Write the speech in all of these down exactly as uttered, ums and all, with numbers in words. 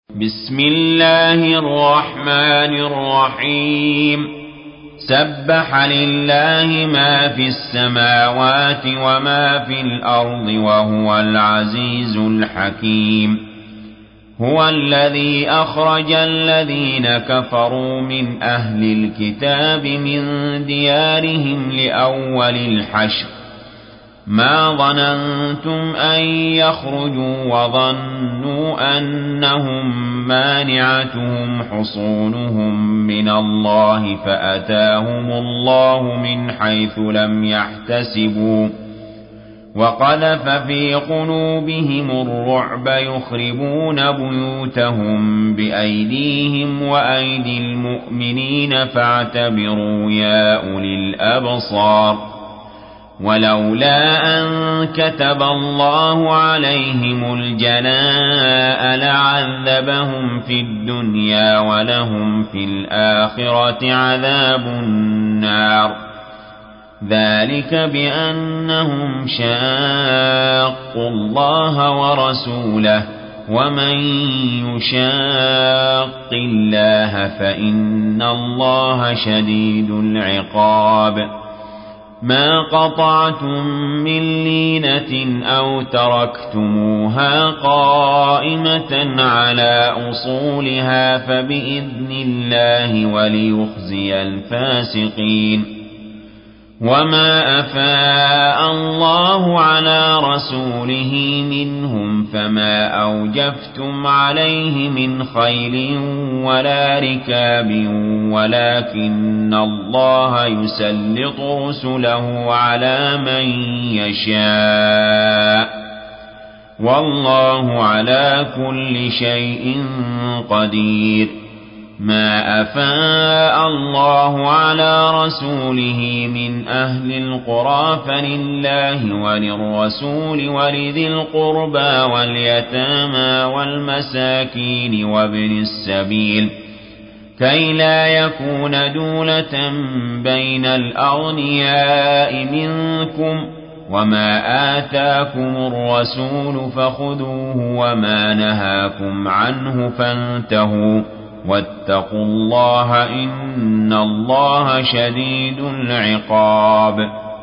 بسم الله الرحمن الرحيم سبح لله ما في السماوات وما في الأرض وهو العزيز الحكيم هو الذي أخرج الذين كفروا من أهل الكتاب من ديارهم لأول الحشر ما ظننتم أن يخرجوا وظنوا أنهم مانعتهم حصونهم من الله فأتاهم الله من حيث لم يحتسبوا وقذف في قلوبهم الرعب يخربون بيوتهم بأيديهم وأيدي المؤمنين فاعتبروا يا أولي الأبصار ولولا أن كتب الله عليهم الجلاء لعذبهم في الدنيا ولهم في الآخرة عذاب النار ذلك بأنهم شاقوا الله ورسوله ومن يشاق الله فإن الله شديد العقاب ما قطعتم من لينة أو تركتموها قائمة على أصولها فبإذن الله وليخزي الفاسقين وما أفاء الله على رسوله منهم فما أوجفتم عليه من خيل ولا ركاب ولكن الله يسلط رسله على من يشاء والله على كل شيء قدير ما أفاء الله على رسوله من أهل القرى فلله وللرسول ولذي القربى واليتامى والمساكين وابن السبيل كي لا يكون دولة بين الأغنياء منكم وما آتاكم الرسول فخذوه وما نهاكم عنه فانتهوا واتقوا الله إن الله شديد العقاب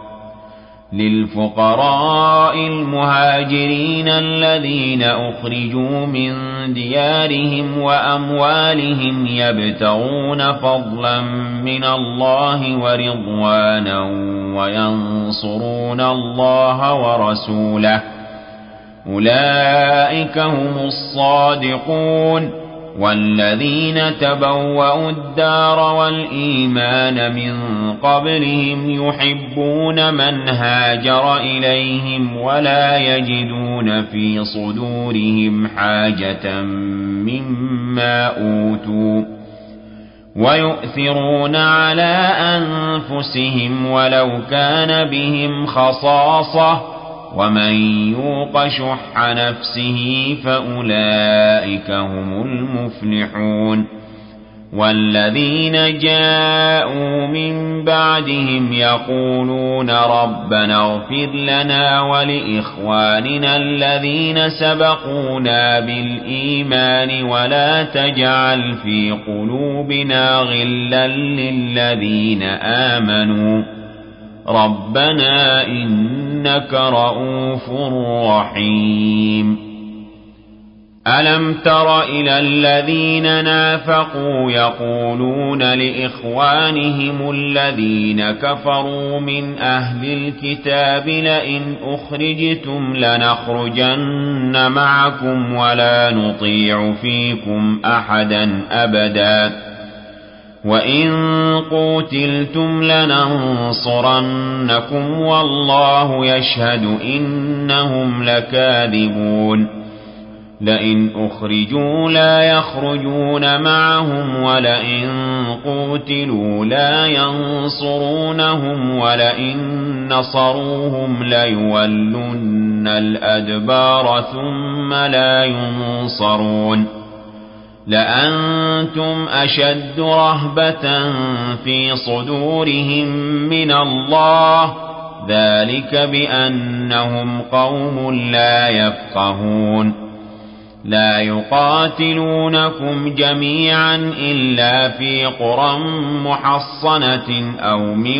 للفقراء المهاجرين الذين أخرجوا من ديارهم وأموالهم يبتغون فضلا من الله ورضوانا وينصرون الله ورسوله أولئك هم الصادقون والذين تبوأوا الدار والإيمان من قبلهم يحبون من هاجر إليهم ولا يجدون في صدورهم حاجة مما أوتوا ويؤثرون على أنفسهم ولو كان بهم خصاصة ومن يوق شح نفسه فأولئك هم المفلحون والذين جاءوا من بعدهم يقولون ربنا اغفر لنا ولإخواننا الذين سبقونا بالإيمان ولا تجعل في قلوبنا غلا للذين آمنوا ربنا إنك رؤوف رحيم ألم تر إلى الذين نافقوا يقولون لإخوانهم الذين كفروا من أهل الكتاب لئن أخرجتم لنخرجن معكم ولا نطيع فيكم أحدا أبدا وإن قوتلتم لننصرنكم والله يشهد إنهم لكاذبون لئن أخرجوا لا يخرجون معهم ولئن قوتلوا لا ينصرونهم ولئن نصروهم ليولن الأدبار ثم لا ينصرون لأنتم أشد رهبة في صدورهم من الله ذلك بأنهم قوم لا يفقهون لا يقاتلونكم جميعا إلا في قرى محصنة أو من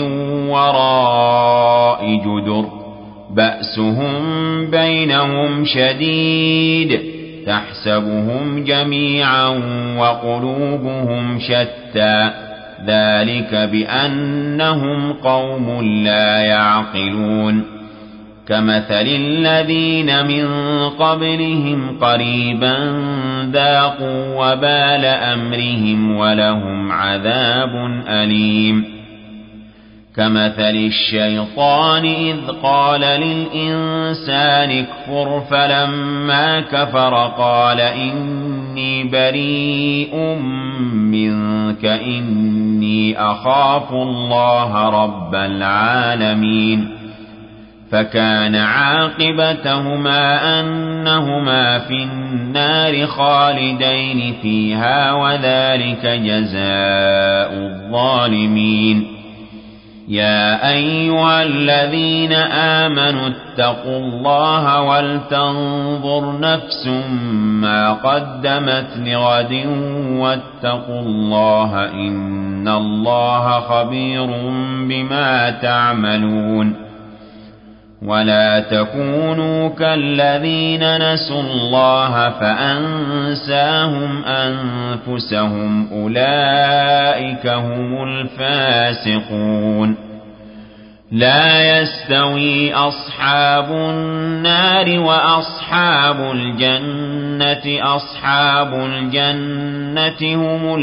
وراء جدر بأسهم بينهم شديد تحسبهم جميعا وقلوبهم شتى ذلك بأنهم قوم لا يعقلون كمثل الذين من قبلهم قريبا ذاقوا وبال أمرهم ولهم عذاب أليم كمثل الشيطان إذ قال للإنسان اكفر فلما كفر قال إني بريء منك إني أخاف الله رب العالمين فكان عاقبتهما أنهما في النار خالدين فيها وذلك جزاء الظالمين يا أيها الذين آمنوا اتقوا الله ولتنظر نفس ما قدمت لغد واتقوا الله إن الله خبير بما تعملون ولا تكونوا كالذين نسوا الله فأنساهم أنفسهم أولئك هم الفاسقون لا يستوي أصحاب النار وأصحاب الجنة أصحاب الجنة هم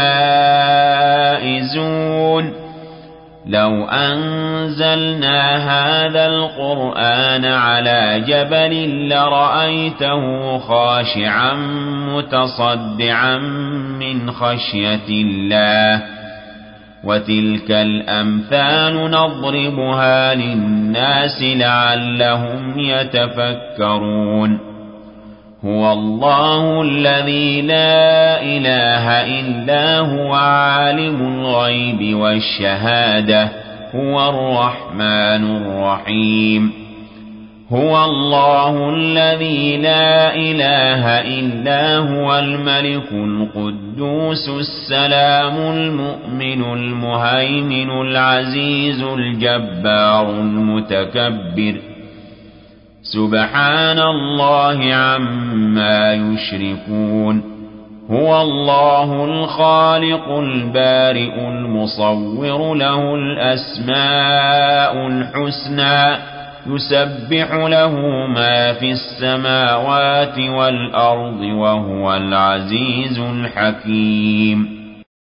الفائزون لو أنزلنا هذا القرآن على جبل لرأيته خاشعا متصدعا من خشية الله وتلك الأمثال نضربها للناس لعلهم يتفكرون هو الله الذي لا إله إلا هو عالم الغيب والشهادة هو الرحمن الرحيم هو الله الذي لا إله إلا هو الملك القدوس السلام المؤمن المهيمن العزيز الجبار المتكبر سبحان الله عما يشركون هو الله الخالق البارئ المصور له الأسماء الحسنى يسبح له ما في السماوات والأرض وهو العزيز الحكيم